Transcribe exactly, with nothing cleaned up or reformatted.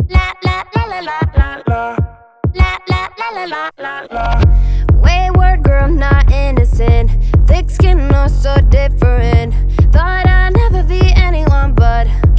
La la la la la la la. La la la la la la la. Wayward girl, not innocent. Thick skin, oh so different. Thought I'd never be anyone but